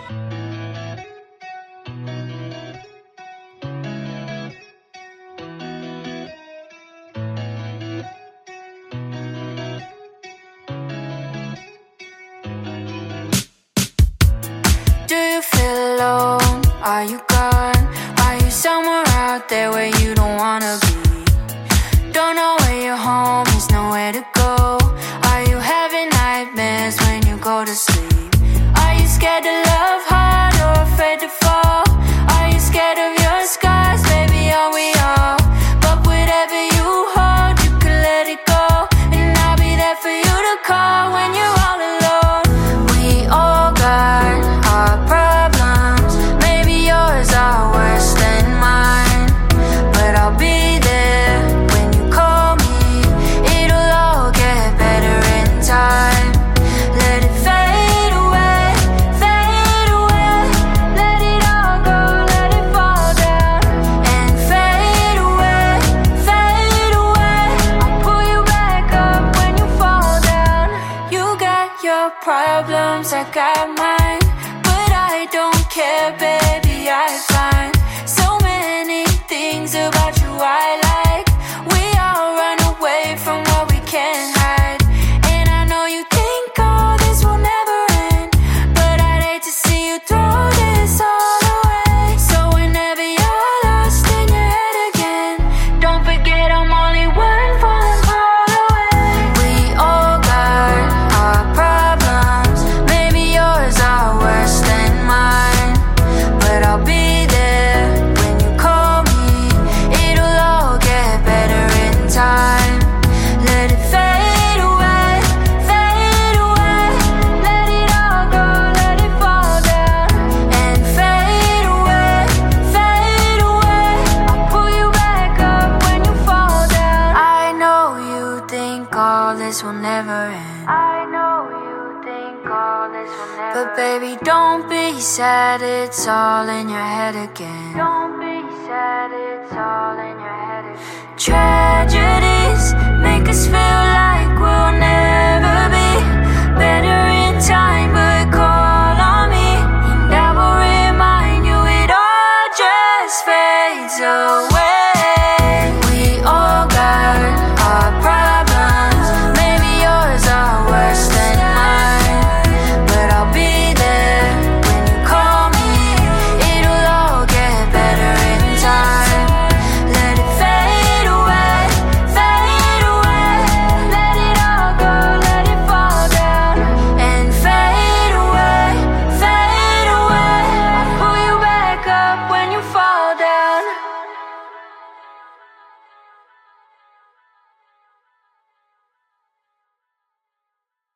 Do you feel alone? Are you gone? Are you somewhere out there where you don't wanna be? Don't know where your home is, nowhere to go. Are you having nightmares when you go to sleep? Are you scared to love hard or afraid to fall? Are you scared of your scars? Baby, are we all? But whatever you hold, you can let it go. And I'll be there for you to call when you're all alone. We all got our problems. Maybe yours are worse than mine, but I'll be there when you call me. It'll all get better in time. Let it fade away, fade away. Let it all go, let it fall down and fade away, fade away. I'll pull you back up when you fall down. You got your problems, I got mine, but I don't care, baby. I find so many things about you I like. We all run away from what we can't hide. And I know you think all this will never end, but I'd hate to see you throw this all away. So whenever you're lost in your head again, don't forget I'm only one phone call away. We all got our problems. Maybe yours are worse than mine, but I'll be there when you call me. It'll all get better in time. Let it fade away, fade away. Let it all go, let it fall down and fade away, fade away. I'll pull you back up when you fall down. I know you think all this will never end. I know you think all this will never end. But baby, don't be sad, it's all in your head again. Don't be sad, it's all in your head again. Tragedies make us feel